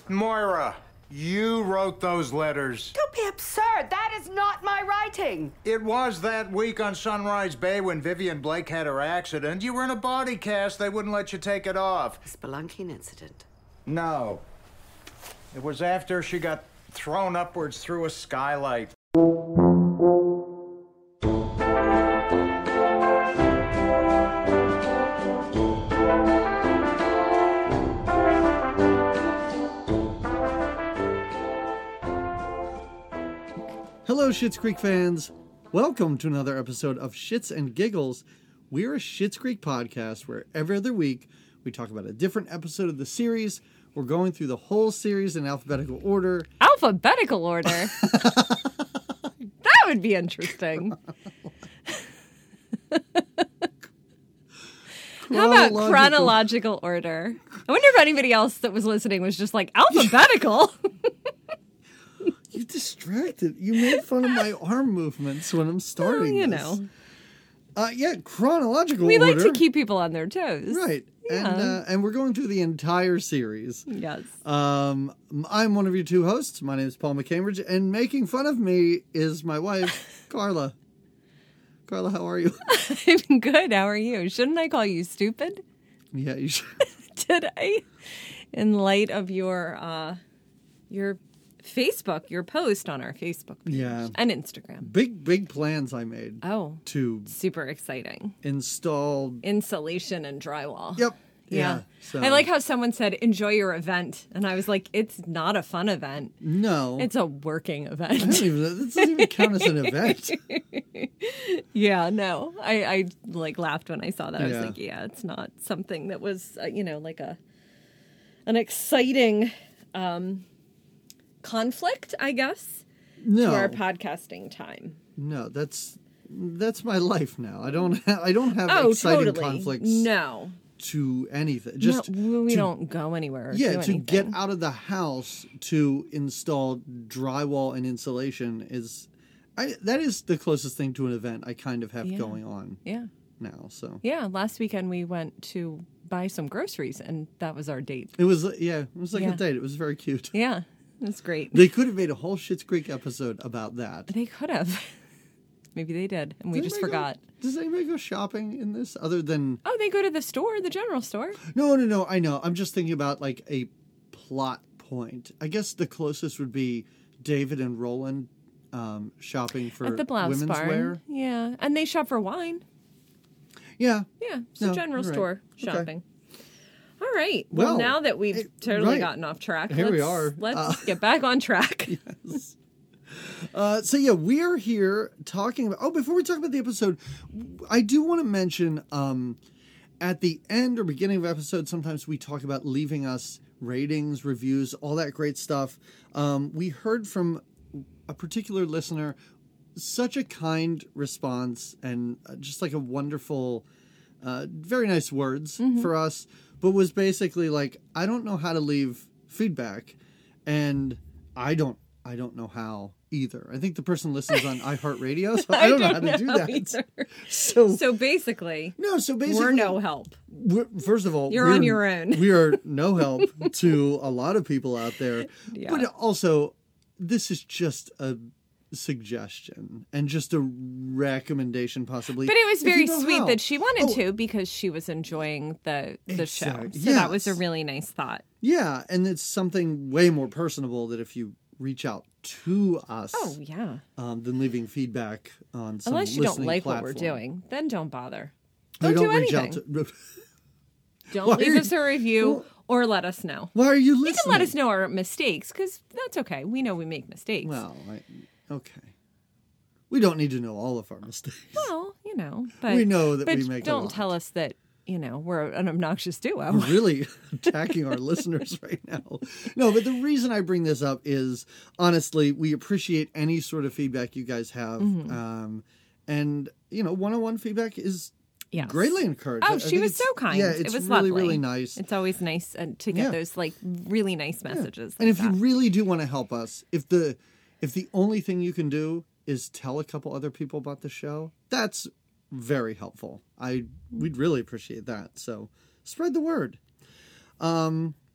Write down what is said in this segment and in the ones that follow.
Moira, you wrote those letters. Don't be absurd. That is not my writing. It was that week on Sunrise Bay when Vivian Blake had her accident. You were in a body cast. They wouldn't let you take it off. Spelunking incident. No. It was after she got thrown upwards through a skylight. Hello, Schitt's Creek fans. Welcome to another episode of Shits and Giggles. We're a Schitt's Creek podcast where every other week we talk about a different episode of the series. We're going through the whole series in alphabetical order. Alphabetical order? That would be interesting. How about chronological order? I wonder if anybody else that was listening was just like, alphabetical? You distracted. You made fun of my arm movements when I'm starting you this. know. Yeah, chronological We order. like to keep people on their toes. Right. Yeah. And we're going through the entire series. Yes. I'm one of your two hosts. My name is Paul McCambridge, and making fun of me is my wife, Carla. Carla, how are you? I'm good. How are you? Shouldn't I call you stupid? Yeah, you should. Did I? In light of your Facebook, your post on our Facebook page. Yeah. And Instagram. Big plans I made. Oh. To Super exciting. install. Insulation and drywall. Yep. Yeah. So, I like how someone said, enjoy your event. And I was like, it's not a fun event. No. It's a working That event. doesn't even count as an event. Yeah, no. I like laughed when I saw that. I was Yeah. like, yeah, it's not something that was, like an exciting conflict, I guess, No. to our podcasting time. No, that's my life now. I don't have Oh, exciting totally. conflicts No. to anything. Just no, we to- don't go anywhere. Or Yeah, do to anything. get out of the house to install drywall and insulation that is the closest thing to an event I kind of have going on Yeah. now. So Yeah, last weekend we went to buy some groceries, and that was our date. it was like a Yeah. date. It was very cute. Yeah, it was great. They could have made a whole Schitt's Creek episode about that. They could have. Maybe they did, and we Does just anybody forgot. Does anybody go shopping in this other than... Oh, they go to the store, the general store. No, I know. I'm just thinking about like a plot point. I guess the closest would be David and Roland shopping for At the blouse women's barn. wear. Yeah, and they shop for wine. Yeah. Yeah, it's a No, general you're right. store Okay. shopping. All right. Well, Well, now that we've totally right. gotten off track, Here we are. Let's get back on track. So yeah, we are here talking about... Oh, before we talk about the episode, I do want to mention at the end or beginning of episodes, sometimes we talk about leaving us ratings, reviews, all that great stuff. We heard from a particular listener, such a kind response and just like a wonderful, very nice words for us, but was basically like, I don't know how to leave feedback, and I don't know how either. I think the person listens on iHeartRadio, so I don't know how to do that. Either. So basically, we're no help. First of all, You're on your own. We are no help to a lot of people out there. Yeah. But also, this is just a suggestion and just a recommendation, possibly. But it was if you very know sweet how. that she wanted Oh, to, because she was enjoying the show. Exact- So that was a yes. really nice thought. Yeah, and it's something way more personable that if you reach out to us Oh, yeah. than leaving feedback on some Unless you don't listening like platform. what we're doing, then don't bother. No, Don't do reach out anything. to... Don't Why leave are us a review or let us know. Why are you listening? You can let us know our mistakes, because that's okay. We know we make mistakes. Well, okay. We don't need to know all of our mistakes. Well, but We know that but we make a don't lot. tell us that we're an obnoxious duo. We're really attacking our listeners right now. No, but the reason I bring this up is, honestly, we appreciate any sort of feedback you guys have. Mm-hmm. And, one-on-one feedback is Yes. greatly encouraged. Oh, I she think was it's- so kind. Yeah, it it's was really, lovely. really nice. It's always nice to get Yeah. those really nice messages. And like if you that. really do want to help us, if the only thing you can do is tell a couple other people about the show, that's very helpful. We'd really appreciate that. So spread the word.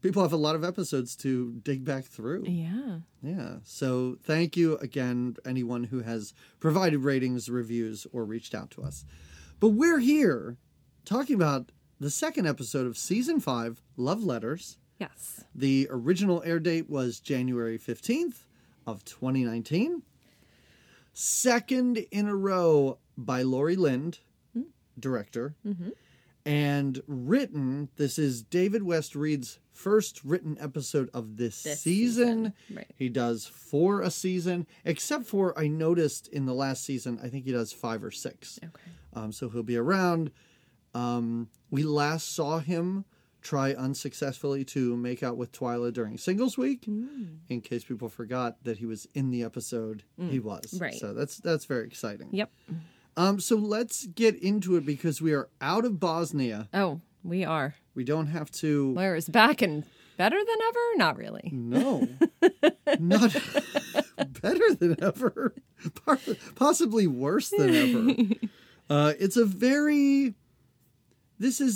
people have a lot of episodes to dig back through. Yeah. Yeah. So thank you again, anyone who has provided ratings, reviews, or reached out to us. But we're here talking about the second episode of Season 5, Love Letters. Yes. The original air date was January 15th of 2019. Second in a row by Laurie Lind, director. Mm-hmm. And written, this is David West Reed's first written episode of this season. Right. He does 4 a season, except for I noticed in the last season, I think he does 5 or 6. Okay. So he'll be around. We last saw him try unsuccessfully to make out with Twyla during Singles Week. In case people forgot that he was in the episode, he was. Right. So that's very exciting. Yep. So let's get into it because we are out of Bosnia. Oh, we are. We don't have to. Where is back and better than ever? Not really. No, not better than ever. Possibly worse than ever. It's a very. This is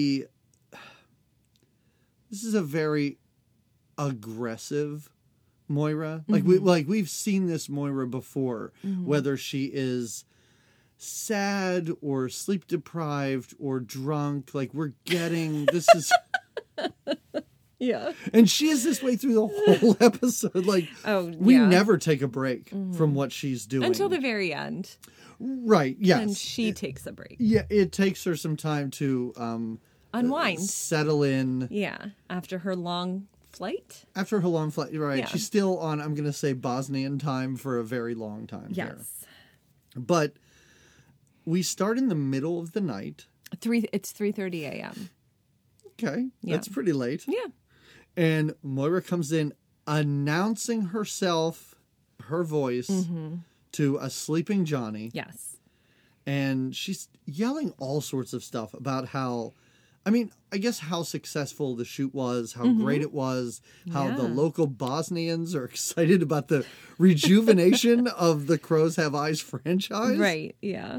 a very aggressive Moira. We've seen this Moira before, whether she is sad or sleep deprived or drunk. Like we're getting this is. Yeah. And she is this way through the whole episode. Like, we never take a break from what she's doing. Until the very end. Right, yes. And she takes a break. Yeah, it takes her some time to unwind. Settle in. Yeah, after her long flight. After her long flight, right. Yeah. She's still on, I'm going to say, Bosnian time for a very long time. Yes. Here. But we start in the middle of the night. It's 3:30 a.m. Okay, Yeah. that's pretty late. Yeah. And Moira comes in announcing herself, her voice, to a sleeping Johnny. Yes. And she's yelling all sorts of stuff about how, I guess how successful the shoot was, how great it was, how the local Bosnians are excited about the rejuvenation of the Crows Have Eyes franchise. Right, yeah.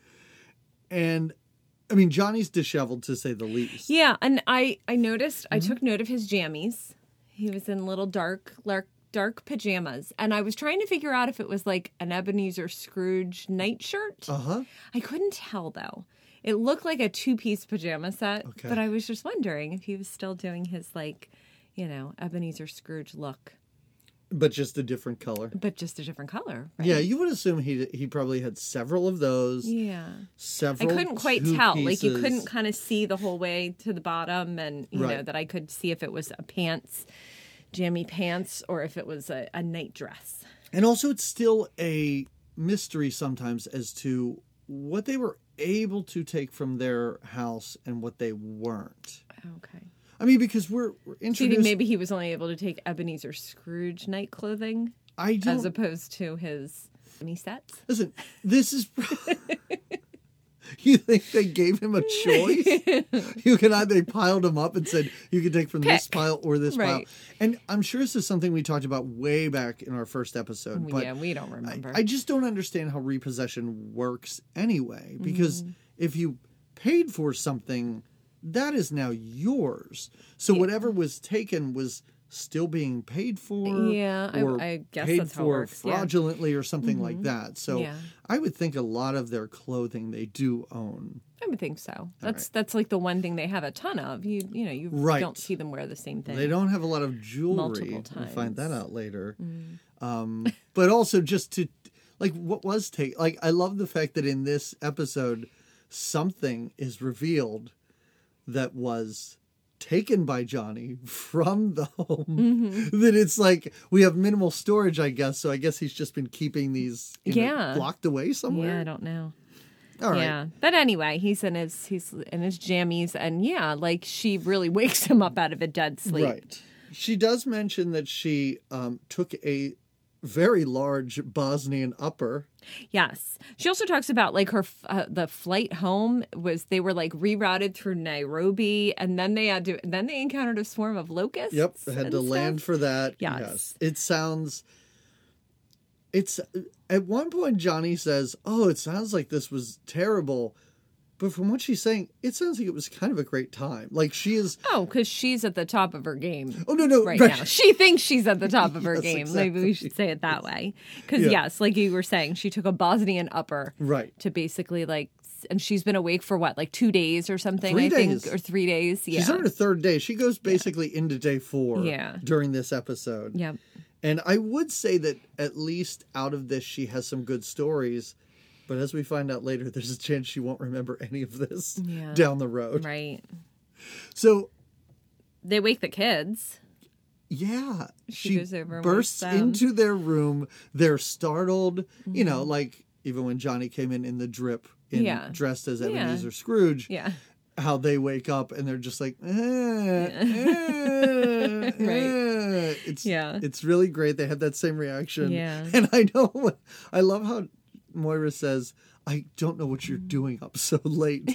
And Johnny's disheveled, to say the least. Yeah, and I noticed, I took note of his jammies. He was in little dark pajamas. And I was trying to figure out if it was like an Ebenezer Scrooge nightshirt. Uh-huh. I couldn't tell, though. It looked like a 2-piece pajama set. Okay. But I was just wondering if he was still doing his, Ebenezer Scrooge look. But just a different color. But just a different color. Right? Yeah, you would assume he probably had several of those. Yeah. Several. I couldn't quite two tell. pieces. Like, you couldn't kind of see the whole way to the bottom, and, you know, Right. that I could see if it was a pants, jammy pants, or if it was a night dress. And also, it's still a mystery sometimes as to what they were able to take from their house and what they weren't. Okay. Because we're Do you introduced. think maybe he was only able to take Ebenezer Scrooge night clothing I don't. as opposed to his mini sets? Listen, this is. You think they gave him a choice? They piled him up and said, you can take from this Pick. pile or this pile. Right. And I'm sure this is something we talked about way back in our first episode. But Yeah, we don't remember. I just don't understand how repossession works anyway. Because if you paid for something, that is now yours. So whatever was taken was still being paid for. Yeah, or I guess paid that's how it for works, yeah. fraudulently or something like that. So Yeah. I would think a lot of their clothing they do own. I would think so. That's like the one thing they have a ton of. You Right. don't see them wear the same thing. They don't have a lot of jewelry. Multiple We'll find that times. out later. But also just to, what was taken. I love the fact that in this episode, something is revealed that was taken by Johnny from the home. That it's we have minimal storage, I guess. So I guess he's just been keeping these locked away somewhere. Yeah, I don't know. All right. Yeah, but anyway, he's in his jammies, and she really wakes him up out of a dead sleep. Right. She does mention that she took a very large Bosnian upper. Yes, she also talks about her the flight home they were rerouted through Nairobi, and then they encountered a swarm of locusts. Yep, they had to and land stuff. for that. Yes. It sounds. It's at one point Johnny says, "Oh, it sounds like this was terrible," But from what she's saying, it sounds like it was kind of a great time. Like she is. Oh, because she's at the top of her game. Oh no, right now. She thinks she's at the top of her Yes, game. exactly. Maybe we should say it that way. Because Yeah. yes, like you were saying, she took a Bosnian upper. Right. To basically and she's been awake for what, like 2 days or something, 3 I days. think, or 3 days. Yeah. She's on her third day. She goes basically into day 4 Yeah. during this episode. Yep. And I would say that at least out of this, she has some good stories. But as we find out later, there's a chance she won't remember any of this down the road. Right. So, They wake the kids. yeah, She goes over and bursts wakes them. into their room. They're startled. You know, like even when Johnny came in the drip, dressed as Ebenezer Scrooge. Yeah. How they wake up and they're just like, It's really great. They have that same reaction. Yeah. And I love how Moira says, I don't know what you're doing up so late.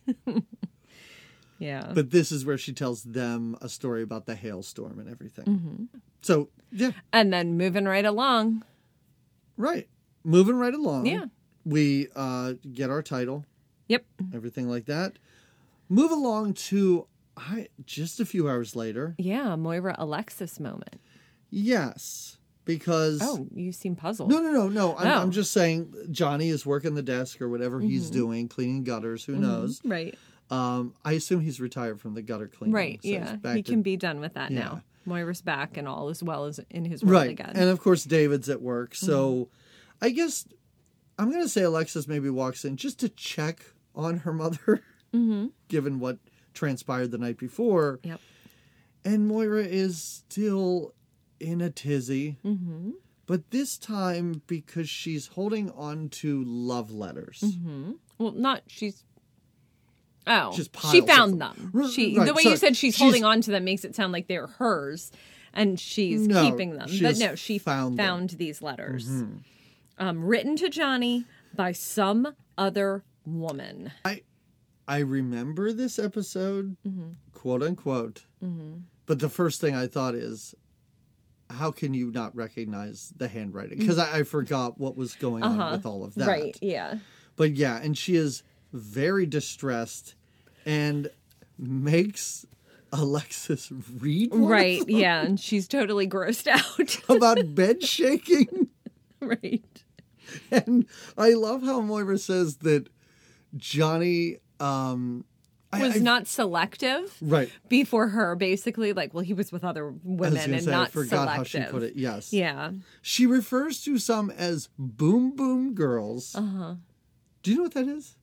Yeah. But this is where she tells them a story about the hailstorm and everything. So, yeah. And then moving right along. Right. Moving right along. Yeah. We get our title. Yep. Everything like that. Move along to just a few hours later. Yeah, Moira Alexis moment. Yes. Because... Oh, you seem puzzled. No. I'm just saying Johnny is working the desk or whatever he's doing, cleaning gutters. Who knows? Right. I assume he's retired from the gutter cleaning. Right, so yeah. he's back He to- can be done with that Yeah. now. Moira's back and all is well as in his world right. again. And of course, David's at work. So I guess I'm going to say Alexis maybe walks in just to check on her mother, given what transpired the night before. Yep. And Moira is still in a tizzy. But this time because she's holding on to love letters. Well, not she's. Oh, Just she piles found of them. them. She Right, the way sorry. you said she's holding on to them makes it sound like they're hers, and she's No, keeping them. she But has no, she found them. these letters, written to Johnny by some other woman. I remember this episode, quote unquote. But the first thing I thought is, how can you not recognize the handwriting? Because I forgot what was going on with all of that. Right? Yeah. But yeah, and she is very distressed and makes Alexis read one Right. Yeah, and she's totally grossed out. about bed shaking. Right. And I love how Moira says that Johnny Was not selective. right. Before her, basically, like, well, he was with other I was women gonna and say, not I forgot selective. how she put it. Yes. Yeah. She refers to some as boom boom girls. Do you know what that is?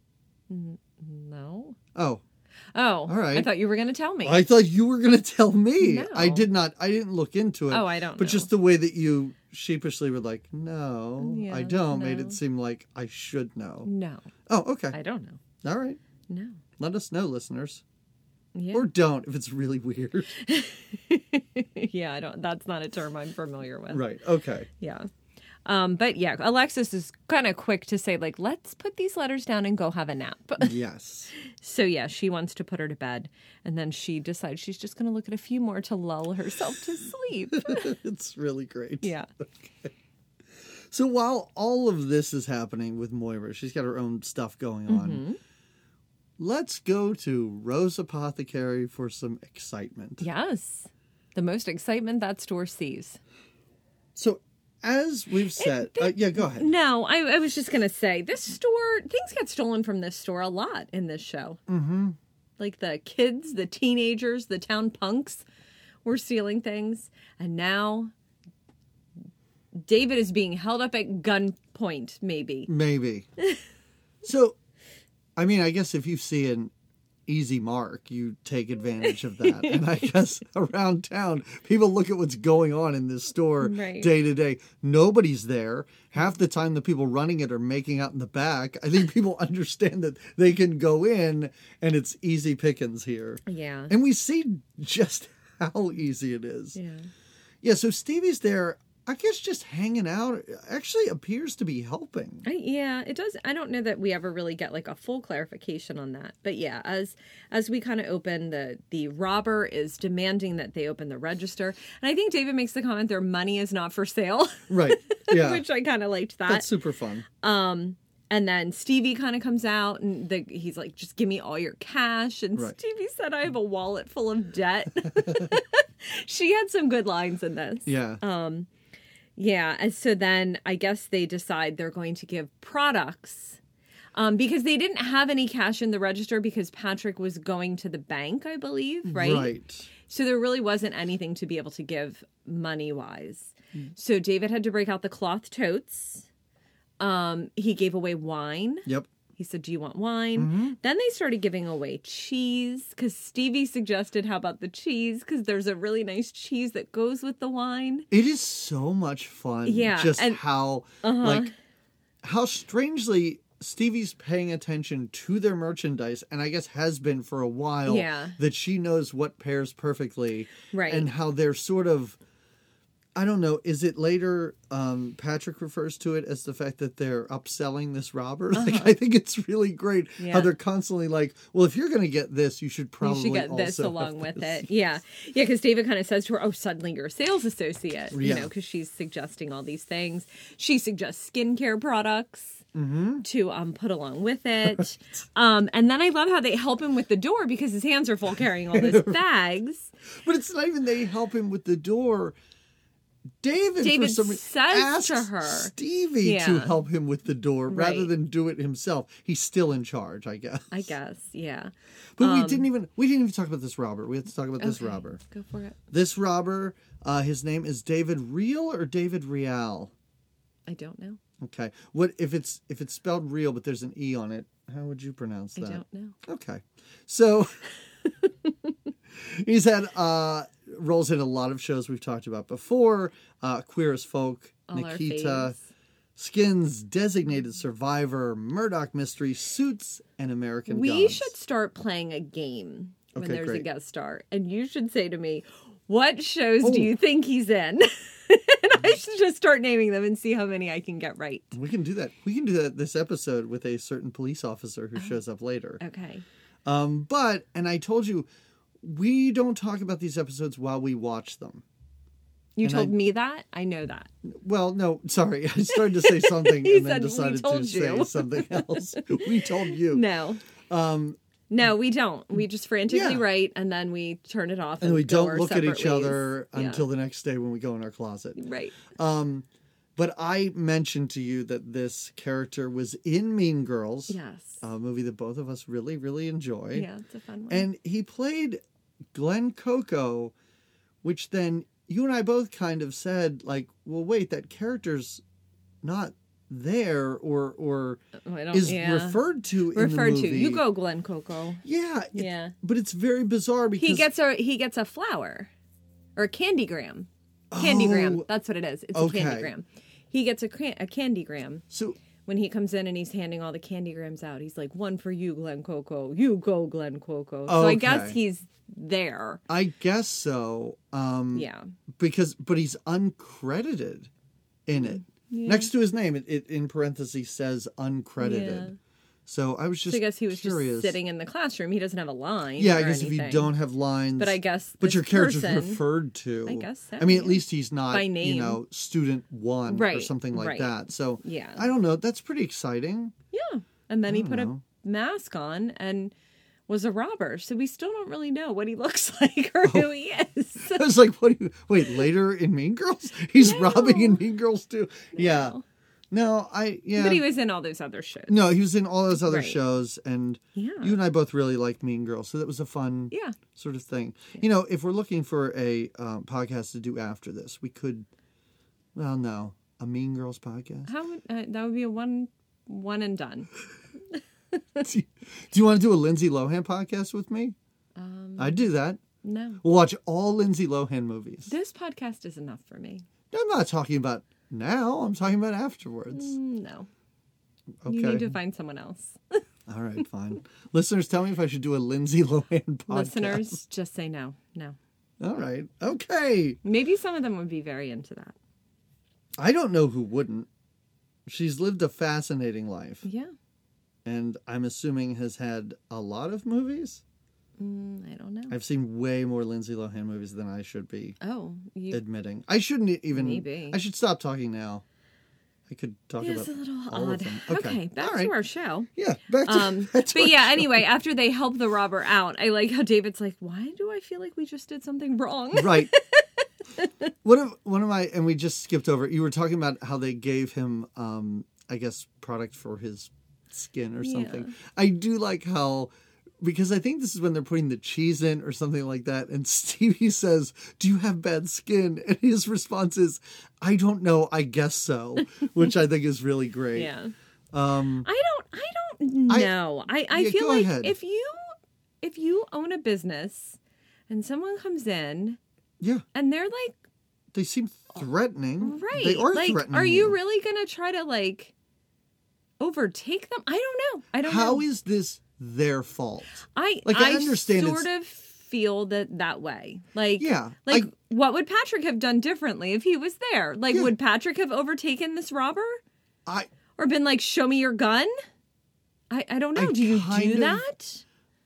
No. Oh, Oh, All right. I thought you were going to tell me. I thought you were going to tell me. No. I did not. I didn't look into it. Oh, I don't But know. just the way that you sheepishly were like, no, Yeah, I don't, made no. it seem like I should know. No, Oh, okay. I don't know. All right. No. Let us know, listeners. Yeah. Or don't if it's really weird. Yeah, I don't. That's not a term I'm familiar with. Right. Okay. Yeah. But yeah, Alexis is kind of quick to say, like, let's put these letters down and go have a nap. Yes. So yeah, she wants to put her to bed, and then she decides she's just going to look at a few more to lull herself to sleep. It's really great. Yeah. So while all of this is happening with Moira, she's got her own stuff going on. Let's go to Rose Apothecary for some excitement. Yes. The most excitement that store sees. So as we've said, yeah, go ahead. No, I was just going to say, this store, things get stolen from this store a lot in this show. Mm-hmm. Like the kids, the teenagers, the town punks were stealing things. And now David is being held up at gunpoint, maybe. Maybe. So, I mean, I guess if you see an easy mark, you take advantage of that. And I guess around town, people look at what's going on in this store Right. day to day. Nobody's there. Half the time, the people running it are making out in the back. I think people understand that they can go in and it's easy pickings here. Yeah. And we see just how easy it is. Yeah. Yeah, so Stevie's there, I guess just hanging out, actually appears to be helping. Yeah, it does. I don't know that we ever really get like a full clarification on that. But yeah, as we kind of open, the robber is demanding that they open the register. And I think David makes the comment, their money is not for sale. Right, yeah. Which I kind of liked that. That's super fun. And then Stevie kind of comes out and he's like, just give me all your cash. And Right. Stevie said, I have a wallet full of debt. She had some good lines in this. Yeah. Yeah. And so then I guess they decide they're going to give products because they didn't have any cash in the register because Patrick was going to the bank, I believe. Right. Right. So there really wasn't anything to be able to give money-wise. So David had to break out the cloth totes. He gave away wine. Yep. He said, do you want wine? Then they started giving away cheese because Stevie suggested, how about the cheese? Because there's a really nice cheese that goes with the wine. It is so much fun. Yeah, Just and- how, like, how strangely Stevie's paying attention to their merchandise, and I guess has been for a while. Yeah. That she knows what pairs perfectly. Right. And how they're sort of, I don't know, is it later Patrick refers to it as the fact that they're upselling this robber? Like, I think it's really great Yeah. how they're constantly like, well, if you're going to get this, you should probably You should get this also along have with this. it. Yeah. Yeah, because David kind of says to her, oh, suddenly you're a sales associate. You Yeah. know, because she's suggesting all these things. She suggests skincare products. To put along with it. And then I love how they help him with the door because his hands are full carrying all those bags. But it's not even they help him with the door. David for some reason, says asks to her, Stevie to Yeah. help him with the door rather Right. than do it himself. He's still in charge, I guess. I guess, yeah. But we didn't even talk about this robber. We have to talk about this Okay, robber. Go for it. This robber, his name is David Real or David Real? I don't know. Okay. What if it's spelled real but there's an E on it? How would you pronounce I that? don't know. Okay. So he's had roles in a lot of shows we've talked about before. Queer as Folk, All our Nikita, faves. Skins, Designated Survivor, Murdoch Mystery, Suits, and American We Gods. should start playing a game when Okay, there's a great. guest star. And you should say to me, what shows Oh. do you think he's in? And I should just start naming them and see how many I can get right. We can do that. We can do that this episode with a certain police officer who shows up later. Okay. But, and I told you, we don't talk about these episodes while we watch them. You And told I- me that? I know that. Well, no, sorry. I started to say something He and then said, "We decided to told say you." something else. We told you. No. No, we don't. We just frantically Yeah. write and then we turn it off. And we go don't our look at separate each other ways. until the next day when we go in our closet. Right. But I mentioned to you that this character was in Mean Girls, Yes. a movie that both of us really, really enjoy. Yeah, it's a fun one. And he played Glenn Coco, which then you and I both kind of said, like, well, wait, that character's not there or I don't, is yeah. referred to in the Referred movie. to. You go, Glenn Coco. Yeah. Yeah. But it's very bizarre because He gets a flower or a candygram. Candygram. Oh, That's what it is. It's okay. a candygram. He gets a candygram. so When he comes in and he's handing all the candygrams out, he's like, one for you, Glenn Coco. You go, Glenn Coco. So I guess Okay. he's there. I guess so. Yeah. But he's uncredited in it. Next to his name, it in parentheses says uncredited. Yeah. So I was just So I guess he was curious. just sitting in the classroom. He doesn't have a line. Yeah, I or guess if you anything. don't have lines, But I guess but this your character's person- referred to. I guess so, I mean, at yeah. least he's not By name. you know, student one or Right, something like right. that. So Yeah. I don't know. That's pretty exciting. Yeah. And then he put know. a mask on and was a robber. So we still don't really know what he looks like or who he is. I was like, what? Wait, later in Mean Girls, he's robbing in Mean Girls too. Yeah. No, yeah. But he was in all those other shows. No, he was in all those other Right. shows, and Yeah. you and I both really like Mean Girls, so that was a fun Yeah. sort of thing. You know, if we're looking for a podcast to do after this, we could. Well, no, a Mean Girls podcast. How would, that would be a one and done. Do you want to do a Lindsay Lohan podcast with me? I'd do that. No. We'll watch all Lindsay Lohan movies. This podcast is enough for me. I'm not talking about now. I'm talking about afterwards. No. Okay. You need to find someone else. All right, fine. Listeners, tell me if I should do a Lindsay Lohan podcast. Listeners, just say no. No. All right. Okay. Maybe some of them would be very into that. I don't know who wouldn't. She's lived a fascinating life, Yeah. and I'm assuming has had a lot of movies. I don't know. I've seen way more Lindsay Lohan movies than I should be Oh, you admitting. I shouldn't even. Maybe. I should stop talking now. I could talk It's about a little all odd. of them. Okay, back All right. to our show. Yeah, back to, back to But our yeah, show. anyway, after they help the robber out, I like how David's like, why do I feel like we just did something wrong? Right. One of my, and we just skipped over, you were talking about how they gave him, I guess, product for his skin or something. Yeah. I do like how, because I think this is when they're putting the cheese in or something like that, and Stevie says, do you have bad skin? And his response is, I don't know, I guess so, which I think is really great. Yeah. I don't know. I Yeah, feel go like ahead. if you own a business and someone comes in Yeah, and they're like, they seem threatening. right, They are like, threatening are you really gonna try to like overtake them? I don't know. How know. is this their fault? I understand sort of feel that way. Like, Yeah, like what would Patrick have done differently if he was there? Like, Yeah. would Patrick have overtaken this robber I or been like, "Show me your gun"? I don't know. I Do you kind do of- that?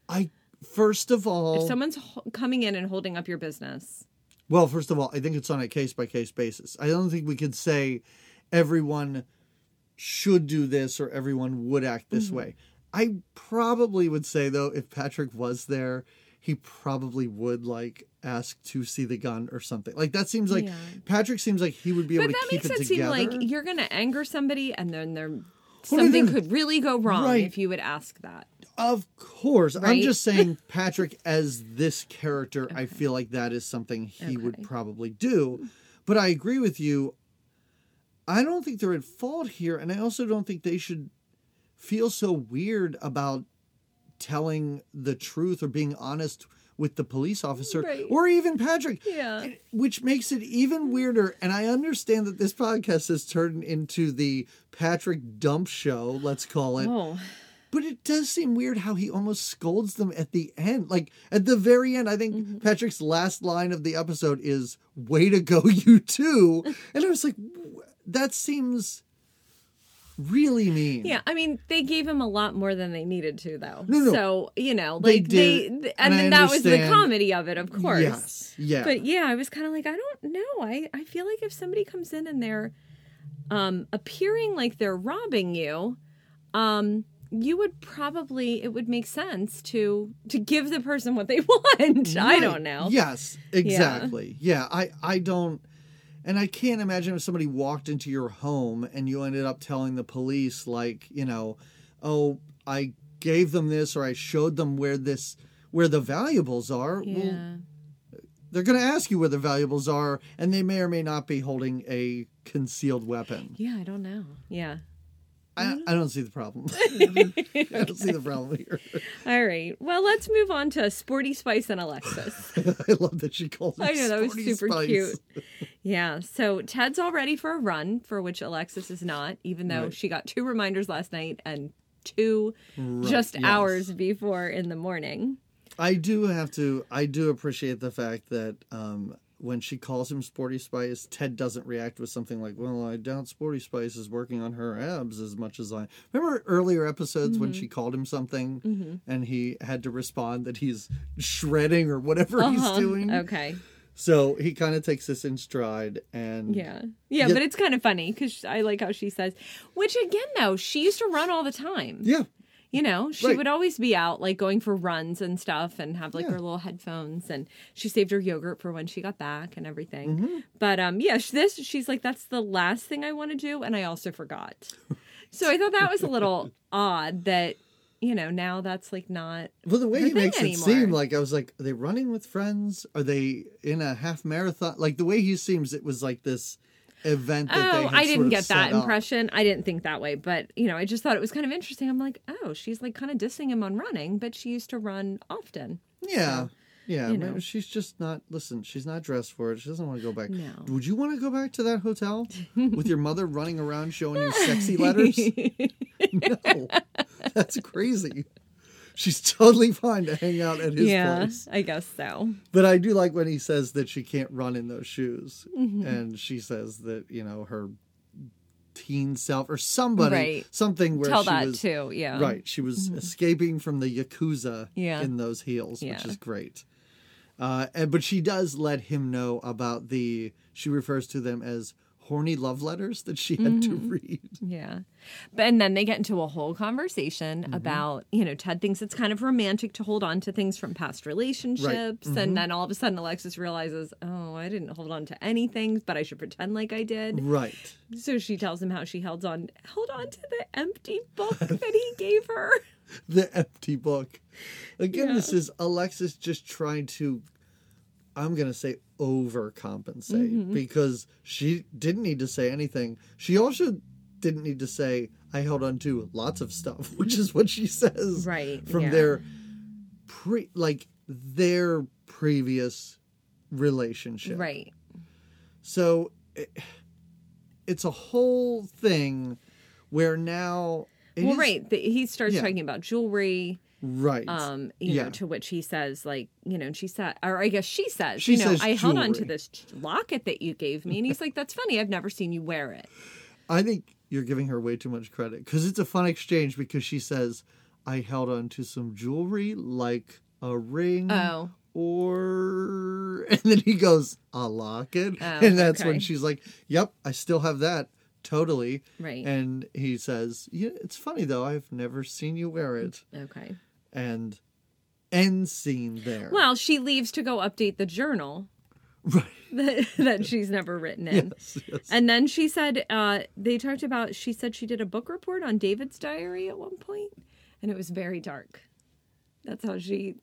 first of all, If someone's coming in and holding up your business, well, first of all, I think it's on a case by case basis. I don't think we could say everyone should do this or everyone would act this Mm-hmm. way. I probably would say though, if Patrick was there, he probably would like ask to see the gun or something. Like that seems like Yeah. Patrick seems like he would be able but to that keep makes it it seem together. like you're going to anger somebody, and then no, something no. could really go wrong Right. if you would ask that. Of course. I'm Right? just saying Patrick as this character, I feel like that is something he would Okay. probably do. But I agree with you. I don't think they're at fault here, and I also don't think they should feel so weird about telling the truth or being honest with the police officer Right. or even Patrick. Yeah. Which makes it even weirder. And I understand that this podcast has turned into the Patrick dump show, let's call it. Oh, But it does seem weird how he almost scolds them at the end. Like at the very end, I think Mm-hmm. Patrick's last line of the episode is "Way to go, you two!" And I was like, that seems really mean. yeah. I mean, they gave him a lot more than they needed to, though. No. So like They did, and and I then that was the understand. comedy of it, of course. Yes. Yeah. But yeah, I was kind of like, I don't know. I feel like if somebody comes in and they're appearing like they're robbing you, you would probably, it would make sense to give the person what they want. I Right. don't know. Yes, exactly. Yeah, I don't, and I can't imagine if somebody walked into your home and you ended up telling the police, like, you know, oh, I gave them this or I showed them where the valuables are. Yeah. Well, they're going to ask you where the valuables are, and they may or may not be holding a concealed weapon. Yeah, I don't know. Yeah. I don't see the problem. I don't see the problem here. All right. Well, let's move on to Sporty Spice and Alexis. I love that she called it I know, that was Sporty super Spice. cute. Yeah. So Ted's all ready for a run, for which Alexis is not, even though Right. she got 2 reminders last night and 2 Right, just yes. hours before in the morning. I do appreciate the fact that when she calls him Sporty Spice, Ted doesn't react with something like, well, I doubt Sporty Spice is working on her abs as much as I. Remember earlier episodes when she called him something and he had to respond that he's shredding or whatever he's doing? Okay. So he kind of takes this in stride and Yeah, Yeah. but it's kind of funny because I like how she says, which again, though, she used to run all the time. yeah. You know, she Right. would always be out like going for runs and stuff and have like Yeah. her little headphones, and she saved her yogurt for when she got back and everything. Mm-hmm. But yeah, she's like, that's the last thing I want to do. And I also forgot. So I thought that was a little odd that, you know, now that's like not. Well, the way her he thing makes it anymore. seem like, I was like, are they running with friends? Are they in a half marathon? Like the way he seems, it was like this event that they Oh, had I sort didn't of get that set up. impression. I didn't think that way, but you know, I just thought it was kind of interesting. I'm like, oh, she's like kind of dissing him on running, but she used to run often. Yeah. Yeah, you know. maybe she's just not, listen, she's not dressed for it. She doesn't want to go back. No. Would you want to go back to that hotel with your mother running around showing you sexy letters? No, that's crazy. She's totally fine to hang out at his Yeah, place. I guess so. But I do like when he says that she can't run in those shoes. Mm-hmm. And she says that, you know, her teen self or somebody, Right. something where Tell she that was, too. Yeah. right, she was escaping from the Yakuza Yeah. in those heels, which Yeah. is great. But she does let him know about she refers to them as horny love letters that she had to read. Yeah. And then they get into a whole conversation about, Ted thinks it's kind of romantic to hold on to things from past relationships. And then all of a sudden Alexis realizes, oh, I didn't hold on to anything, but I should pretend like I did. Right. So she tells him how she held on to the empty book that he gave her. The empty book. Again, Yeah. this is Alexis just trying to, I'm going to say, overcompensate because she didn't need to say anything. She also didn't need to say, I held on to lots of stuff, which is what she says. Right. From yeah. their previous relationship. Right. So it's a whole thing where now. He starts Yeah. talking about jewelry. Right. To which he says, and she said, or I guess she says, She says I held on to jewelry. this locket that you gave me. And he's like, that's funny. I've never seen you wear it. I think you're giving her way too much credit because it's a fun exchange because she says, I held on to some jewelry like a ring. Oh. And then he goes, a locket. Oh, and that's okay. when she's like, yep, I still have that. Totally. Right. And he says, yeah, it's funny though. I've never seen you wear it. Okay. And end scene there. Well, she leaves to go update the journal right. that she's never written in. Yes. And then she said, she said she did a book report on David's diary at one point, and it was very dark. That's how she...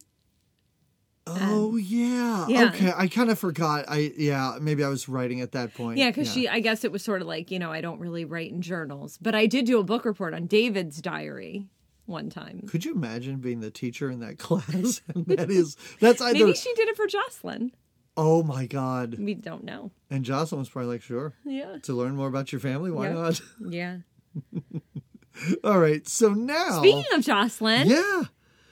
Oh, yeah. Yeah. Okay, I kind of forgot. Maybe I was writing at that point. Yeah, because I guess it was sort of like, I don't really write in journals, but I did do a book report on David's diary one time. Could you imagine being the teacher in that class? And that's either. Maybe she did it for Jocelyn. Oh my God. We don't know. And Jocelyn was probably like, sure. Yeah. To learn more about your family, why Yeah. not? Yeah. All right, so now. Speaking of Jocelyn. Yeah.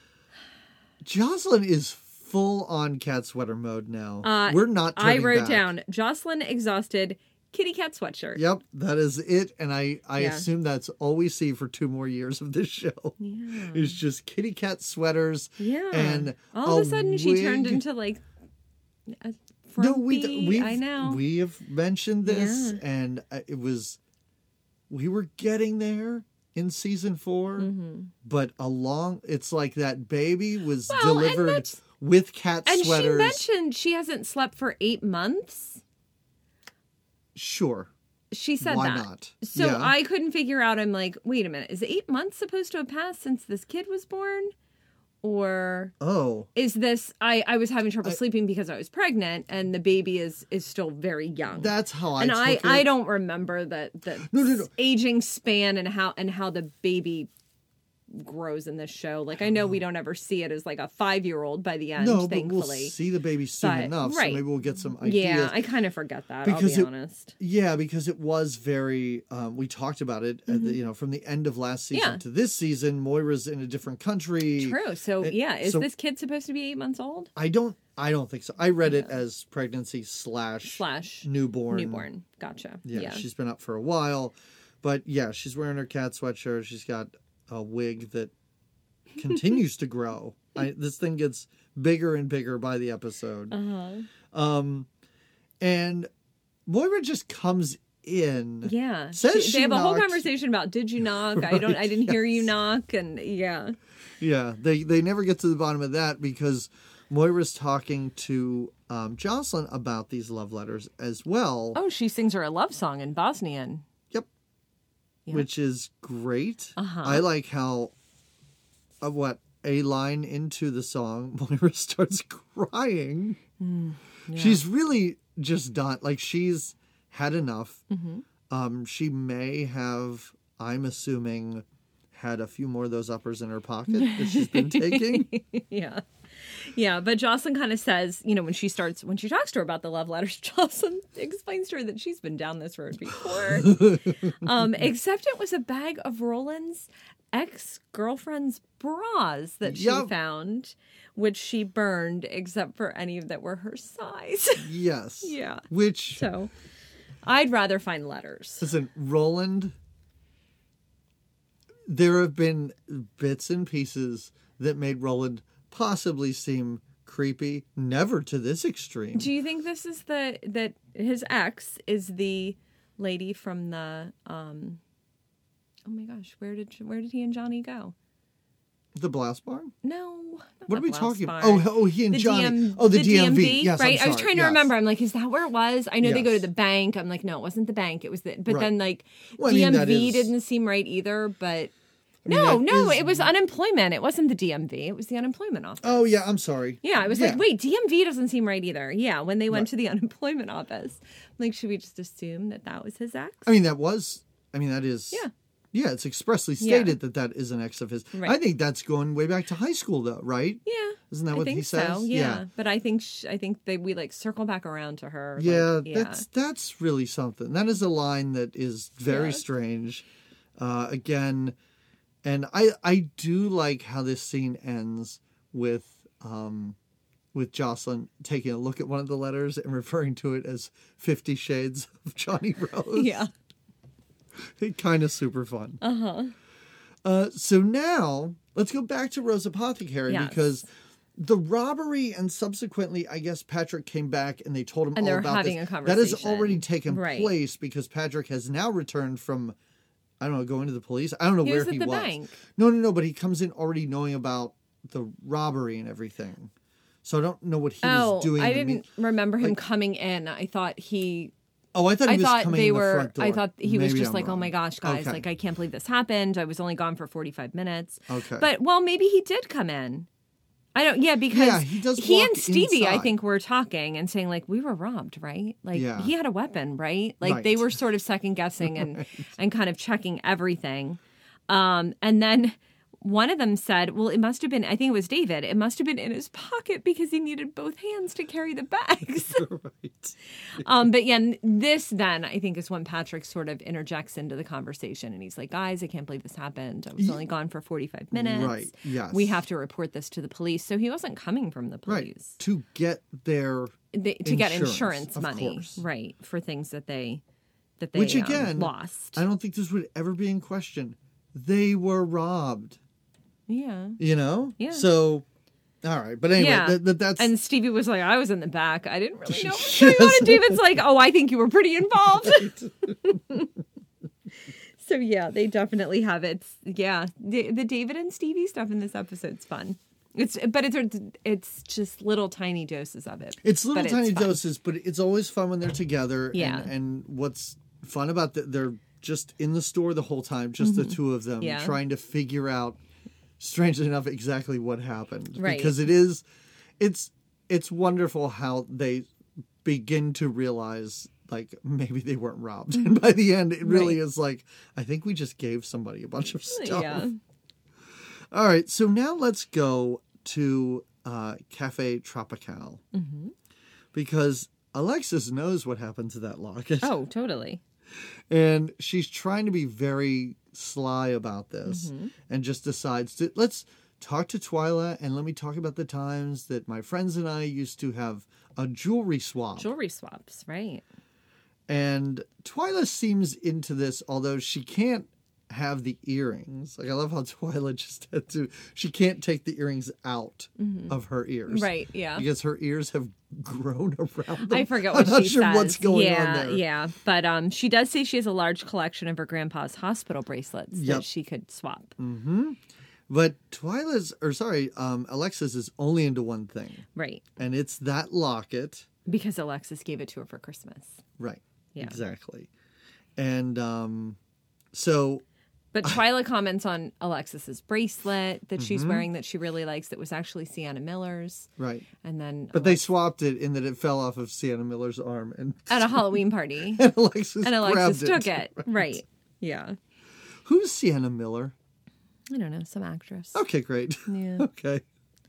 Jocelyn is full on cat sweater mode now. We're not I turning wrote back. down Jocelyn exhausted kitty cat sweatshirt. Yep, that is it. And I Yeah. assume that's all we see for 2 more years of this show. Yeah. It's just kitty cat sweaters. Yeah. And all of a sudden she turned wig. into like a No, frumpy, I know. We have mentioned this, Yeah. and we were getting there in season 4, but it's like that baby was Well, and delivered that's- with cat And sweaters. she mentioned she hasn't slept for 8 months. Sure. She said Why that. not? So Yeah. I couldn't figure out. I'm like, wait a minute. Is 8 months supposed to have passed since this kid was born? Or Oh. is this... I was having trouble sleeping because I was pregnant and the baby is still very young. That's how I and took it. I don't remember the No. aging span and how the baby grows in this show. Like, I know we don't ever see it as like a 5-year-old by the end, No, but thankfully. we'll see the baby soon But- enough, right. so maybe we'll get some ideas. Yeah, I kind of forget that, Because I'll be honest. Yeah, because it was very. We talked about it, from the end of last season Yeah. to this season. Moira's in a different country. True. So, is so- this kid supposed to be 8 months old? I don't think so. I read it as pregnancy slash newborn. Newborn. Gotcha. Yeah, she's been up for a while, but yeah, she's wearing her cat sweatshirt. She's got a wig that continues to grow. This thing gets bigger and bigger by the episode. And Moira just comes in. Yeah. Says they have a whole knocked. conversation about, did you knock? I didn't hear you knock. And yeah. Yeah, they never get to the bottom of that because Moira's talking to Jocelyn about these love letters as well. Oh, she sings her a love song in Bosnian. Yep. Yeah. Which is great. I like how, a line into the song, Moira starts crying. She's really just done. Like, she's had enough. She may have, I'm assuming, had a few more of those uppers in her pocket that she's been taking. Yeah. Yeah, but Jocelyn kind of says, when she talks to her about the love letters, Jocelyn explains to her that she's been down this road before. Except it was a bag of Roland's ex-girlfriend's bras that she found, which she burned, except for any that were her size. Yes. Yeah. Which, So, I'd rather find letters. listen, Roland, there have been bits and pieces that made Roland possibly seem creepy, never to this extreme. Do you think this is that his ex is the lady from the oh my gosh, where did he and Johnny go? The Blast Barn? No. not What the are we Blast talking Barn. about? Oh, he and The Johnny. the DMV. Yes, right? I'm I was sorry. trying to Yes. remember. I'm like, is that where it was? I know they go to Yes. the bank. I'm like, no, it wasn't the bank. It was the. But Right. then like Well, I mean, that DMV is- didn't seem right either. But mean, no, that is- it was unemployment. It wasn't the DMV. It was the unemployment office. Oh, yeah, I'm sorry. Yeah, I was like, wait, DMV doesn't seem right either. Yeah, when they went to the unemployment office, I'm like, should we just assume that was his ex? I mean, that is... Yeah. Yeah, it's expressly stated that is an ex of his. Right. I think that's going way back to high school, though, right? Yeah, Isn't that I what think he says? So, yeah. But I think we like circle back around to her. Yeah, like, that's really something. That is a line that is very Yeah. strange. Again, and I do like how this scene ends with Jocelyn taking a look at one of the letters and referring to it as 50 Shades of Johnny Rose. yeah. Kind of super fun. So now let's go back to Rose Apothecary Yes. because the robbery and subsequently, I guess Patrick came back and they told him And all they're about having this. a That has conversation. already taken Right. place because Patrick has now returned from, I don't know, going to the police. I don't know He where was at he the was. bank. No, but he comes in already knowing about the robbery and everything. So I don't know what he was doing. I to me. didn't remember him coming in. I thought I thought he was coming in the front door. I thought he was Maybe just I'm like, oh wrong. my gosh, guys, Okay. like I can't believe this happened. I was only gone for 45 minutes. Okay. But well, maybe he did come in. I don't. Yeah, because Yeah, he does he walk and Stevie, I inside. think, were talking and saying like we were robbed, right? Like Yeah. he had a weapon, right? Like they Right. were sort of second guessing and kind of checking everything. And then one of them said, well, it must have been, I think it was David, it must have been in his pocket because he needed both hands to carry the bags. Right. But yeah, this then I think is when Patrick sort of interjects into the conversation and he's like, guys, I can't believe this happened. I was only gone for 45 minutes. Right, yes. We have to report this to the police. So he wasn't coming from the Right. police. To get their To get insurance of money. course. Right. For things that they Which again, lost. I don't think this would ever be in question. They were robbed, Yeah. you know? Yeah. So, all right. But anyway, Yeah. that's... And Stevie was like, I was in the back. I didn't really know what was going on. And David's like, oh, I think you were pretty involved. So yeah, they definitely have it. Yeah, the David and Stevie stuff in this episode's fun. It's just little tiny doses of it. It's little but tiny fun. doses, but it's always fun when they're together. Yeah. And what's fun about they're just in the store the whole time, just the two of them, Mm-hmm. Yeah. trying to figure out, strangely enough, exactly what happened. Right. Because it's wonderful how they begin to realize, like, maybe they weren't robbed. And by the end, it really Right. is like, I think we just gave somebody a bunch of stuff. Yeah. All right, so now let's go to Cafe Tropical. Mm-hmm. Because Alexis knows what happened to that locket. Oh, totally. And she's trying to be very sly about this Mm-hmm. and just decides to, let's talk to Twyla and let me talk about the times that my friends and I used to have a jewelry swap. Jewelry swaps, right? And Twyla seems into this, although she can't have the earrings. Like, I love how Twyla just had to, she can't take the earrings out of her ears. Mm-hmm. Right, yeah. Because her ears have grown around them. I forget I'm what not she sure says. what's going yeah, on there. Yeah, but she does say she has a large collection of her grandpa's hospital bracelets Yep. that she could swap. But Alexis is only into one thing. Right, And it's that locket. because Alexis gave it to her for Christmas. Right. Yeah. Exactly. And so But Twyla comments on Alexis's bracelet that she's Mm-hmm. wearing that she really likes that was actually Sienna Miller's. right. And then But they swapped it in that it fell off of Sienna Miller's arm and at a Halloween party. and Alexis And Alexis grabbed took it. Right. Yeah. Who's Sienna Miller? I don't know, some actress. Okay, great. Yeah. Okay.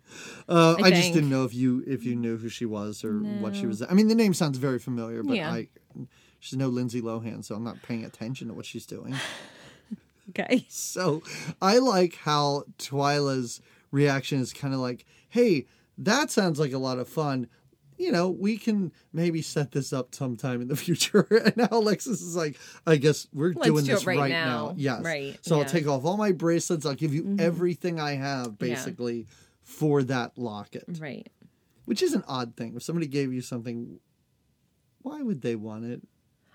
I just think. didn't know if you knew who she was or what she was. I mean, the name sounds very familiar, but Yeah. she's no Lindsay Lohan, so I'm not paying attention to what she's doing. Okay. So I like how Twyla's reaction is kind of like, hey, that sounds like a lot of fun. You know, we can maybe set this up sometime in the future. And now Alexis is like, I guess we're Let's doing do this it right right now. now. Yes. Right, So yeah. I'll take off all my bracelets. I'll give you everything I have, Yeah. basically, for that locket. Right. Which is an odd thing. If somebody gave you something, why would they want it?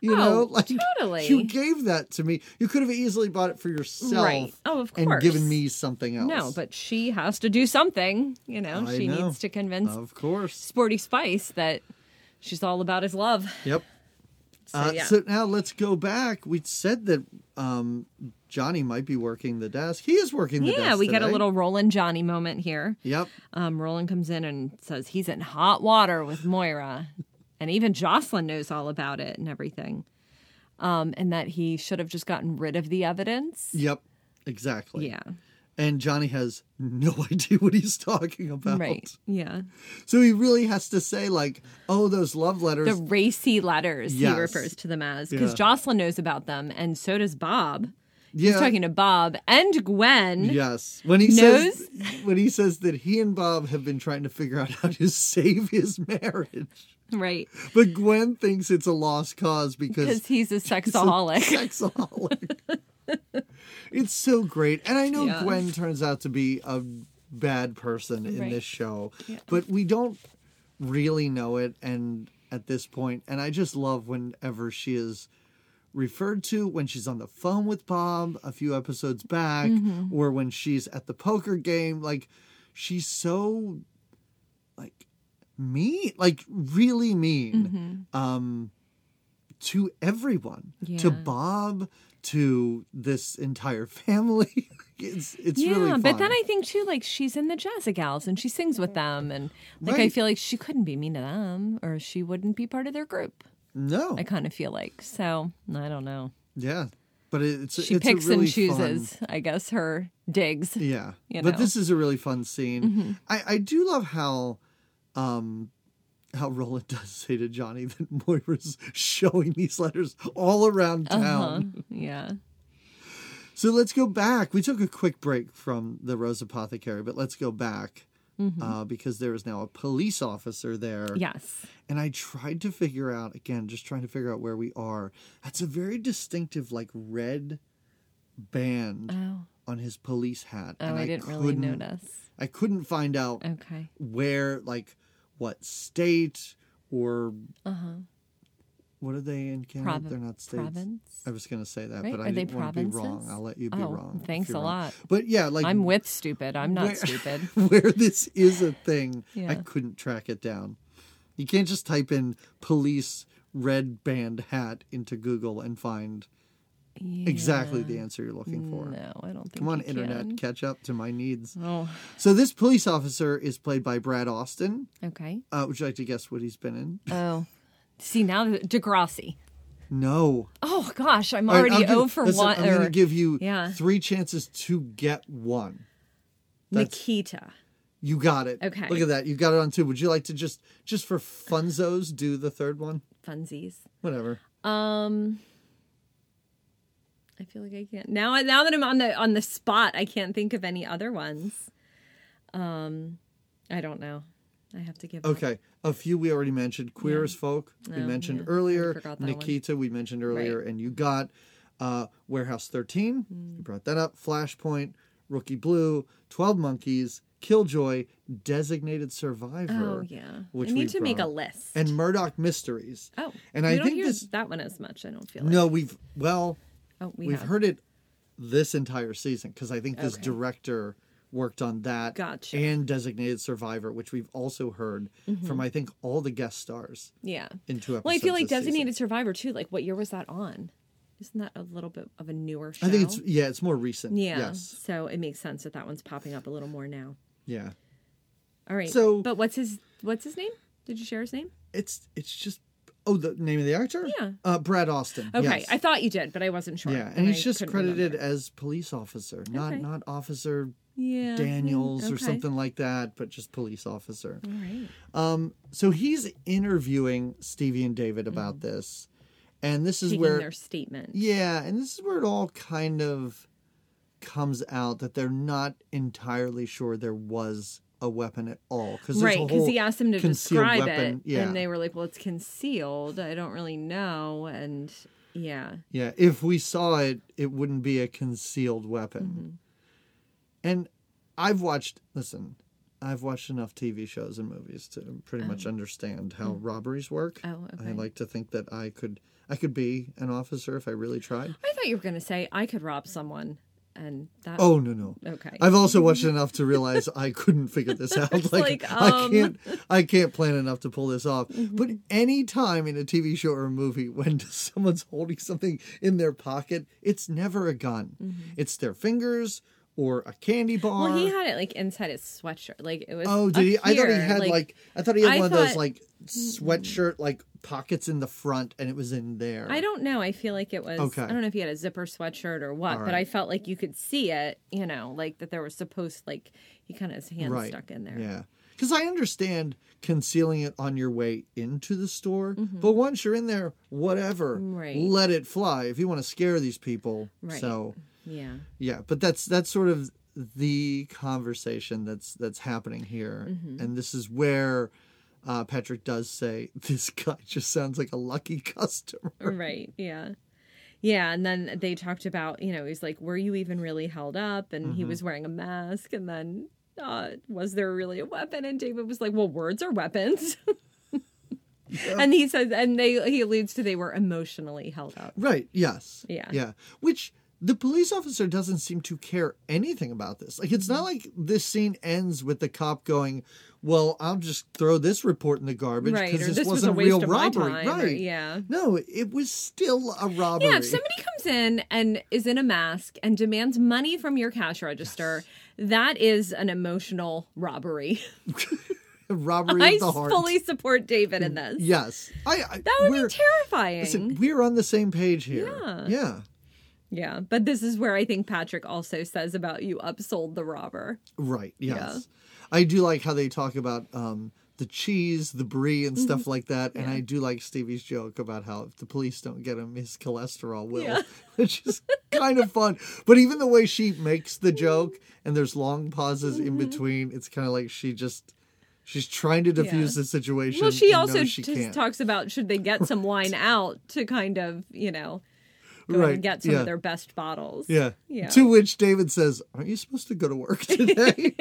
You know, Oh, like totally. you gave that to me. You could have easily bought it for yourself, Right. Oh, of and course. given me something else. No, but she has to do something. You know, I she know. needs to convince Of course. Sporty Spice that she's all about his love. Yep. So, yeah. So now let's go back. We said that Johnny might be working the desk. He is working the desk. Yeah, we get a today. little Roland Johnny moment here. Yep. Roland comes in and says he's in hot water with Moira. And even Jocelyn knows all about it and everything. And that he should have just gotten rid of the evidence. Yep. Exactly. Yeah. And Johnny has no idea what he's talking about. Right. Yeah. So he really has to say, like, oh, those love letters. The racy letters, Yes. he refers to them as. Because Yeah. Jocelyn knows about them, and so does Bob. Yeah. He's talking to Bob and Gwen. Yes. When he says that he and Bob have been trying to figure out how to save his marriage. Right. But Gwen thinks it's a lost cause because He's a sexaholic. Sexaholic. It's so great. And I know Yeah. Gwen turns out to be a bad person in Right. this show, but we don't really know it and at this point. And I just love whenever she is referred to when she's on the phone with Bob a few episodes back or when she's at the poker game. Like, she's so like mean, like really mean to everyone, to Yeah. Bob, to this entire family. It's really fun. But then I think too, like, she's in the Jazzagals and she sings with them, and like I Right. feel like she couldn't be mean to them, or she wouldn't be part of their group. No, I kind of feel like I don't know. yeah, but it's She it's picks a really and chooses, I guess, her digs. Fun, yeah, you but know. this is a really fun scene. I do love how Roland does say to Johnny that Moira's showing these letters all around town. Yeah. So let's go back. We took a quick break from the Rose Apothecary, but let's go back because there is now a police officer there. Yes. And I tried to figure out, again, just trying to figure out where we are. That's a very distinctive, like, red band on his police hat. Oh, and I didn't really notice. I couldn't find out Okay. where, like, what state or what are they in Canada? They're not states. Province. I was going to say that, Right? but Are I they didn't want to be wrong. provinces? I'll let you be wrong. if Thanks you're a wrong. lot. But yeah, like I'm with stupid. I'm not where- stupid. where this is a thing, I Yeah. couldn't track it down. You can't just type in police red band hat into Google and find exactly the answer you're looking for. No, I don't think Come on, you internet, can. catch up to my needs. Oh, So this police officer is played by Brad Austin. okay. Would you like to guess what he's been in? Oh, see now Degrassi. No. Oh gosh, I'm All right, already I'll 0 give- for listen, 1. I'm going to give you yeah. 3 chances to get one. That's- Nikita. You got it. Okay. Look at that. You got it on 2. Would you like to just for funzos do the third one? Funsies. Whatever. I feel like I can't now that I'm on the spot. I can't think of any other ones. I don't know. I have to give up. Okay. A few we already mentioned. Queer as Folk, we Oh, mentioned yeah. earlier. I forgot that one. Nikita, we mentioned earlier. Right. And you got Warehouse 13. You brought that up. Flashpoint, Rookie Blue, 12 Monkeys, Killjoy, Designated Survivor. Oh yeah. Which I we need to make a brought. list. And Murdoch Mysteries. oh, and we I don't think hear this. that one as much. I don't feel like. No, we've we've heard it this entire season because I think this Okay. director worked on that Gotcha. and Designated Survivor, which we've also heard from I think all the guest stars Yeah. in 2 episodes. Well, I feel like this season. Designated Survivor too. Like, what year was that on? Isn't that a little bit of a newer show? I think it's more recent. Yeah. Yes. So it makes sense that one's popping up a little more now. Yeah. All right. So- but what's his name? Did you share his name? It's just the name of the actor? Yeah. Brad Austin. Okay, Yes. I thought you did, but I wasn't sure. Yeah, and he's I just couldn't credited remember. as police officer, Okay. not Officer yeah. Daniels or okay. something like that, but just police officer. All right. So he's interviewing Stevie and David about this. And this is Taking where their statement. yeah, and this is where it all kind of comes out that they're not entirely sure there was a weapon at all Right, because he asked them to concealed describe weapon. it, Yeah. and they were like, "Well, it's concealed. I don't really know." And yeah, Yeah, if we saw it, it wouldn't be a concealed weapon. And I've watched, listen, I've watched enough TV shows and movies to pretty much understand how robberies work. Oh, okay. I like to think that I could be an officer if I really tried. I thought you were going to say I could rob someone, and that. Oh, no. Okay. I've also watched enough to realize I couldn't figure this out. I can't plan enough to pull this off. But any time in a TV show or a movie when someone's holding something in their pocket, it's never a gun. It's their fingers or a candy bar. Well, he had it like inside his sweatshirt. Like it was. Oh, did he? I thought he had I thought he had one of those thought- sweatshirt pockets in the front, and it was in there. I don't know. I feel like it was. Okay. I don't know if he had a zipper sweatshirt or what, All but right. I felt like you could see it. Like that there was supposed he kind of his hand Right. stuck in there. Yeah. Because I understand concealing it on your way into the store, but once you're in there, whatever, Right. let it fly. If you want to scare these people, Right. so Yeah. but that's sort of the conversation that's happening here, and this is where Patrick does say, "This guy just sounds like a lucky customer." Right. Yeah. Yeah. And then they talked about, he's like, were you even really held up? And he was wearing a mask. And then was there really a weapon? And David was like, well, words are weapons. And he says, and he alludes to they were emotionally held up. Right. Yes. Yeah. Yeah. Which the police officer doesn't seem to care anything about this. Like, it's not like this scene ends with the cop going, well, I'll just throw this report in the garbage Right. because Or this this was wasn't a waste real of my robbery. time. Or- Right. yeah. No, it was still a robbery. Yeah. If somebody comes in and is in a mask and demands money from your cash register, that is an emotional robbery. Robbery I of the heart. fully support David in this. Yes. That would be terrifying. Listen, we're on the same page here. Yeah. Yeah. Yeah, but this is where I think Patrick also says about you upsold the robber. Right. Yes. I do like how they talk about the cheese, the brie, and stuff like that. And I do like Stevie's joke about how if the police don't get him, his cholesterol will, which is kind of fun. But even the way she makes the joke and there's long pauses in between, it's kind of like she's trying to diffuse the situation. Well, she and also knows she just can't. talks about should they get some wine out to kind of, go Right, and get some yeah. of their best bottles. Yeah. Yeah. To which David says, aren't you supposed to go to work today?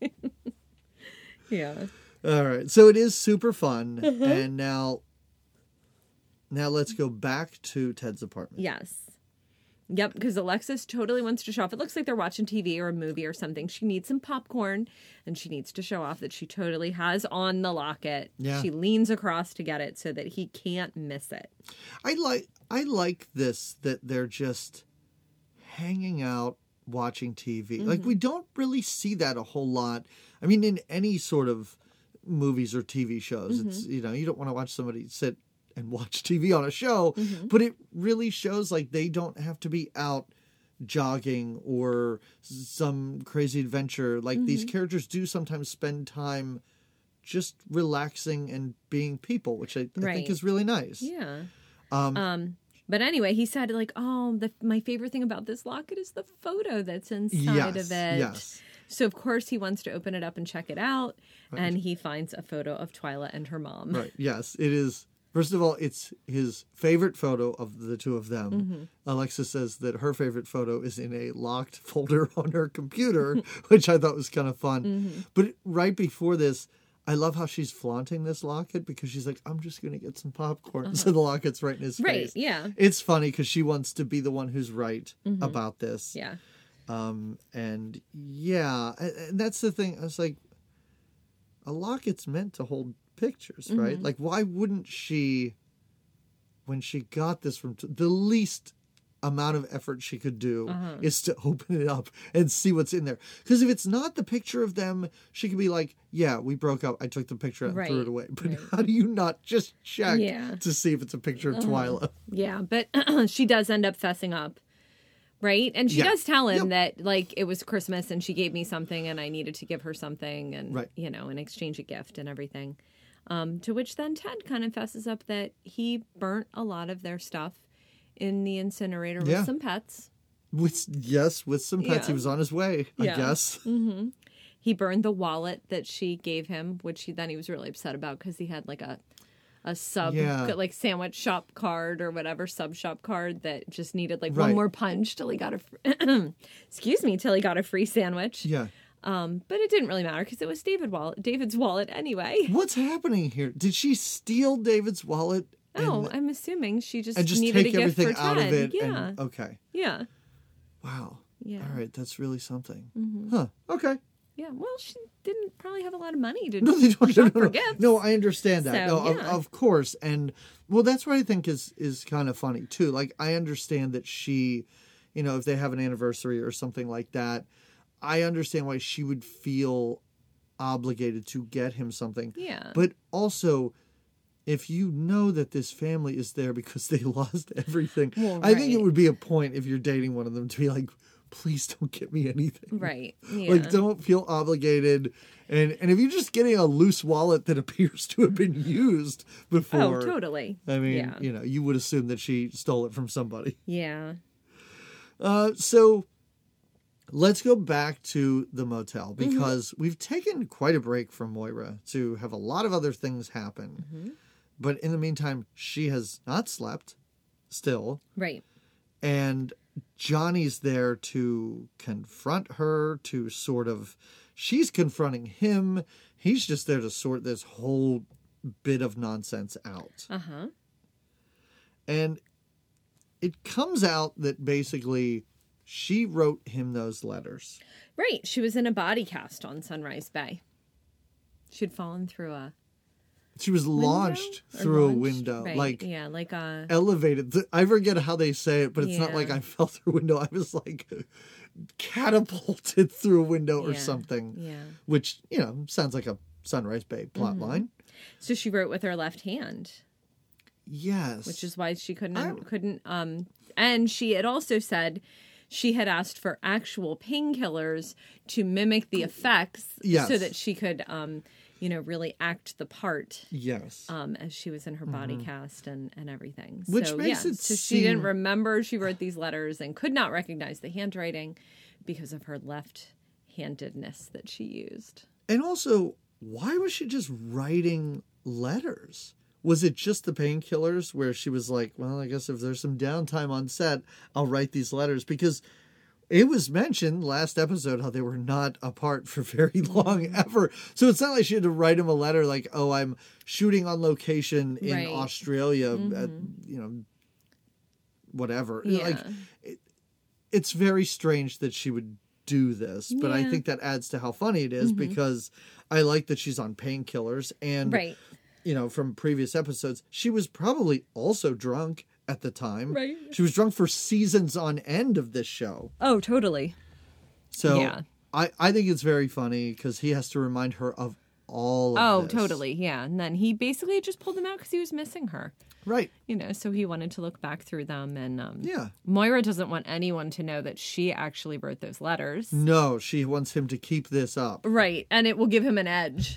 Yeah. All right. So it is super fun. And now let's go back to Ted's apartment. Yes. Yep, because Alexis totally wants to show off. It looks like they're watching TV or a movie or something. She needs some popcorn, and she needs to show off that she totally has on the locket. Yeah. She leans across to get it so that he can't miss it. I like this, that they're just hanging out watching TV. Like, we don't really see that a whole lot. I mean, in any sort of movies or TV shows, it's, you don't want to watch somebody sit and watch TV on a show, but it really shows like they don't have to be out jogging or some crazy adventure. Like these characters do sometimes spend time just relaxing and being people, which I think is really nice. Yeah. But anyway, he said like, oh, my favorite thing about this locket is the photo that's inside of it. Yes. So of course he wants to open it up and check it out, and he finds a photo of Twyla and her mom. Right. Yes, it is. First of all, it's his favorite photo of the two of them. Alexa says that her favorite photo is in a locked folder on her computer, which I thought was kind of fun. But right before this, I love how she's flaunting this locket because she's like, I'm just going to get some popcorn. So the locket's right in his Right, face. yeah. It's funny because she wants to be the one who's right about this. Yeah. And that's the thing. I was like, a locket's meant to hold pictures, right? Like, why wouldn't she, when she got this from the least amount of effort she could do is to open it up and see what's in there? Because if it's not the picture of them, she could be like, yeah, we broke up, I took the picture and threw it away. But how do you not just check to see if it's a picture of Twyla? Yeah, but she does end up fessing up. Right? And she does tell him that, like, it was Christmas and she gave me something and I needed to give her something and, and exchange a gift and everything. To which then Ted kind of fesses up that he burnt a lot of their stuff in the incinerator with some pets. With some pets. He was on his way, I guess. He burned the wallet that she gave him, which he was really upset about because he had, like, a sub like sandwich shop card or whatever sub shop card that just needed like one more punch till he got till he got a free sandwich. Yeah. But it didn't really matter because it was David's wallet anyway. What's happening here? Did she steal David's wallet? Oh, I'm assuming she just And just needed take a gift everything for out Ted. of it? Yeah. Okay. Yeah. Wow. Yeah. All right. That's really something. Huh. Okay. Yeah. Well, she didn't probably have a lot of money to No, they don't. shop No, for no. gifts. No, I understand that. So, No, yeah. of course. And well, that's what I think is kind of funny too. Like, I understand that she, if they have an anniversary or something like that, I understand why she would feel obligated to get him something. Yeah. But also, if you know that this family is there because they lost everything, Well, I think it right. would be a point if you're dating one of them to be like, please don't get me anything. Right. Yeah. Like, don't feel obligated. And if you're just getting a loose wallet that appears to have been used before. Oh, totally. I mean, Yeah. you would assume that she stole it from somebody. Yeah. So let's go back to the motel because we've taken quite a break from Moira to have a lot of other things happen. But in the meantime, she has not slept still. Right. And Johnny's there to confront her, to sort of, she's confronting him. He's just there to sort this whole bit of nonsense out. Uh-huh. And it comes out that basically she wrote him those letters. Right. She was in a body cast on Sunrise Bay. She'd fallen through a She was launched Or through launched? a window, Right. like yeah, like a elevated. I forget how they say it, but it's not Yeah. like I fell through a window. I was like catapulted through a window or Yeah. something, yeah. which, sounds like a Sunrise Bay plot line. So she wrote with her left hand, Yes. which is why she couldn't. And she had also said she had asked for actual painkillers to mimic the effects, Yes. so that she could, really act the part. Yes. As she was in her body cast and everything. Which so, makes it so she didn't seem- remember she wrote these letters and could not recognize the handwriting because of her left-handedness that she used. And also, why was she just writing letters? Was it just the painkillers where she was like, well, I guess if there's some downtime on set, I'll write these letters? Because it was mentioned last episode how they were not apart for very long ever. So it's not like she had to write him a letter like, oh, I'm shooting on location in Right. Australia at, whatever. Yeah. Like, it's very strange that she would do this, but I Yeah. think that adds to how funny it is because I like that she's on painkillers and Right. From previous episodes, she was probably also drunk at the time. Right. She was drunk for seasons on end of this show. Oh, totally. So Yeah. I think it's very funny because he has to remind her of all of this. Totally. Yeah. And then he basically just pulled them out because he was missing her. Right. So he wanted to look back through them. And Yeah. Moira doesn't want anyone to know that she actually wrote those letters. No, she wants him to keep this up. Right. And it will give him an edge.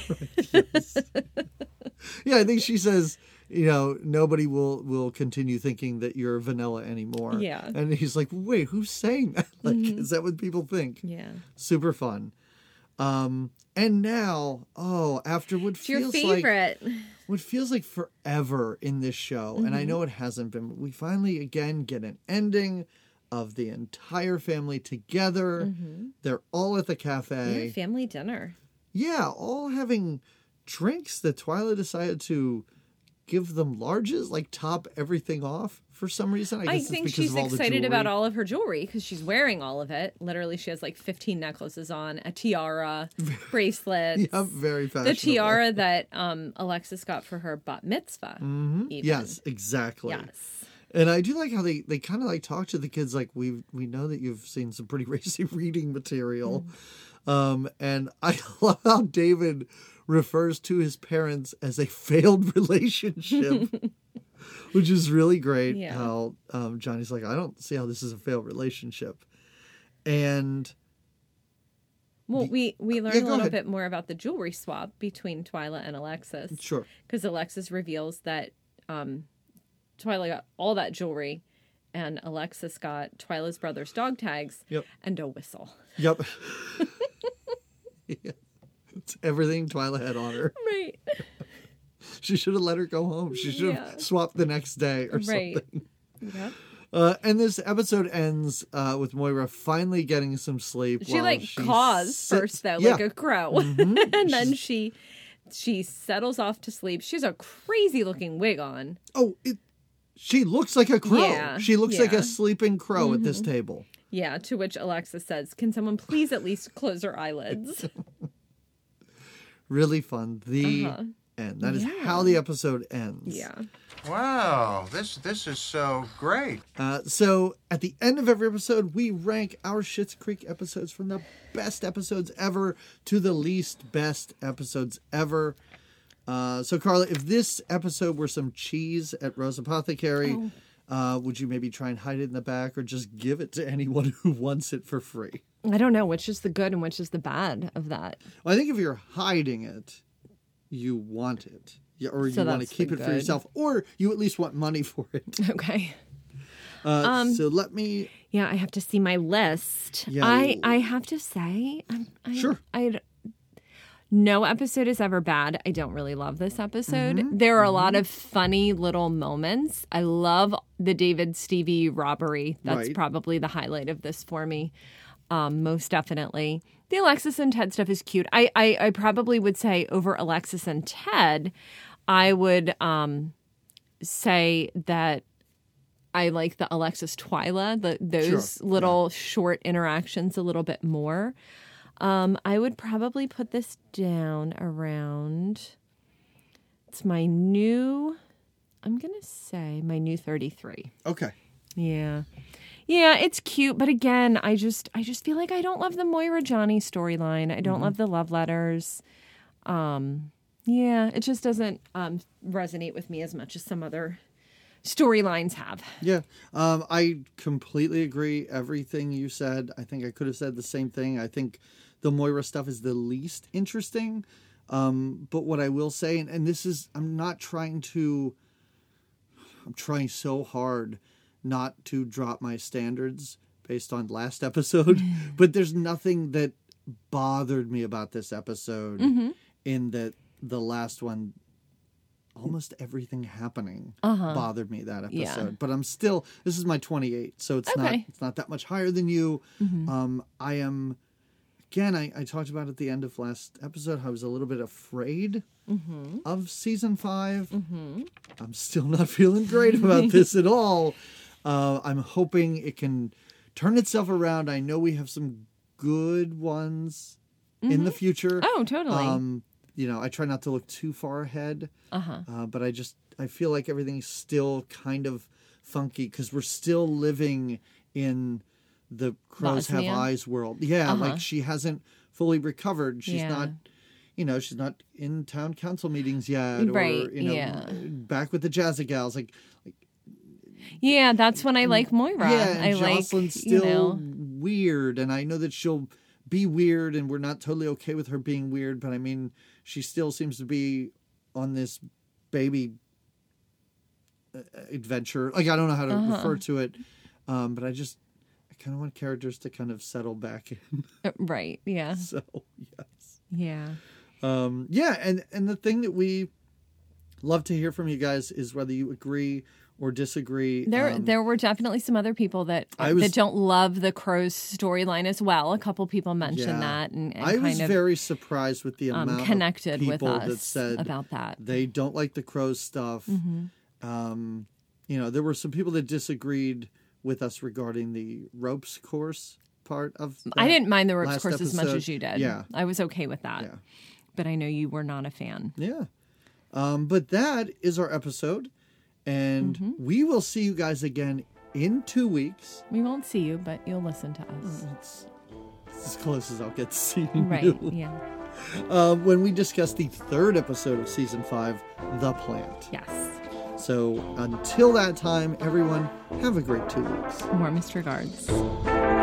Yeah, I think she says, nobody will continue thinking that you're vanilla anymore. Yeah. And he's like, wait, who's saying that? Like, is that what people think? Yeah. Super fun. And now, after what It's your feels favorite. what feels like forever in this show, and I know it hasn't been, but we finally again get an ending of the entire family together. They're all at the cafe. Yeah, family dinner. Yeah, all having drinks that Twyla decided to give them larges, like top everything off for some reason. I I guess think it's because she's of all the excited about jewelry. all of her jewelry because she's wearing all of it. Literally, she has like 15 necklaces on, a tiara, bracelets. Yeah, very The fashionable. tiara that Alexis got for her bat mitzvah. Even. Yes, exactly. Yes. And I do like how they kind of like talk to the kids like we know that you've seen some pretty racy reading material. And I love how David refers to his parents as a failed relationship, which is really great. Yeah. How Johnny's like, I don't see how this is a failed relationship. And Well, we learn yeah, a go little ahead. bit more about the jewelry swap between Twyla and Alexis. sure. Because Alexis reveals that Twyla got all that jewelry and Alexis got Twyla's brother's dog tags Yep. and a whistle. Yep. Yeah. It's everything Twyla had on her. Right. She should have let her go home. She should have Yeah. swapped the next day or Right. something. Yep. And this episode ends with Moira finally getting some sleep. She while caws first though, like a crow, and then she settles off to sleep. She has a crazy looking wig on. Oh, she looks like a crow. Yeah, she looks like a sleeping crow at this table. Yeah, to which Alexis says, "Can someone please at least close her eyelids?" Really fun. The end. That is how the episode ends. Yeah. Wow, this is so great. So at the end of every episode, we rank our Schitt's Creek episodes from the best episodes ever to the least best episodes ever. So Carla, if this episode were some cheese at Rose Apothecary, would you maybe try and hide it in the back or just give it to anyone who wants it for free? I don't know which is the good and which is the bad of that. Well, I think if you're hiding it, you want it. Yeah, or you want to keep it for yourself, or you at least want money for it. Okay. So let me... Yeah, I have to see my list. Yeah. I have to say... Sure. No episode is ever bad. I don't really love this episode. There are a lot of funny little moments. I love the David Stevie robbery. That's probably the highlight of this for me. Most definitely. The Alexis and Ted stuff is cute. I probably would say over Alexis and Ted, I would say that I like the Alexis Twyla, those little short interactions a little bit more. I would probably put this down around, it's my new 33. Okay. Yeah. Yeah, it's cute, but again, I just feel like I don't love the Moira Johnny storyline. I don't love the love letters. Yeah, it just doesn't resonate with me as much as some other storylines have. Yeah, I completely agree. Everything you said, I think I could have said the same thing. I think the Moira stuff is the least interesting. But what I will say, and this is, I'm trying so hard not to drop my standards based on last episode, but there's nothing that bothered me about this episode in that the last one, almost everything happening bothered me that episode. Yeah. But I'm still, this is my 28, so it's not that much higher than you. I am, again, I talked about at the end of last episode, I was a little bit afraid of season 5. I'm still not feeling great about this at all. I'm hoping it can turn itself around. I know we have some good ones in the future. Oh, totally. I try not to look too far ahead. But I feel like everything's still kind of funky because we're still living in the Crows Have Eyes world. Yeah, like she hasn't fully recovered. She's not, she's not in town council meetings yet. Or, back with the Jazzy Gals. Yeah, that's when I like Moira. Yeah, and Jocelyn's still weird, and I know that she'll be weird, and we're not totally okay with her being weird, but I mean, she still seems to be on this baby adventure. I don't know how to refer to it, but I kind of want characters to kind of settle back in. Right, yeah. So, yes. Yeah. And the thing that we love to hear from you guys is whether you agree or disagree. There were definitely some other people that don't love the Crows storyline as well. A couple people mentioned that, and I was very surprised with the amount connected of people with us that said about that. They don't like the Crows stuff. There were some people that disagreed with us regarding the ropes course part of. I didn't mind the ropes course episode. as much as you did. Yeah, I was okay with that. Yeah, but I know you were not a fan. Yeah, but that is our episode. And we will see you guys again in 2 weeks. We won't see you, but you'll listen to us. It's as close as I'll get to seeing you. Right, yeah. When we discuss the 3rd episode of Season 5, The Plant. Yes. So until that time, everyone, have a great 2 weeks. Warmest regards.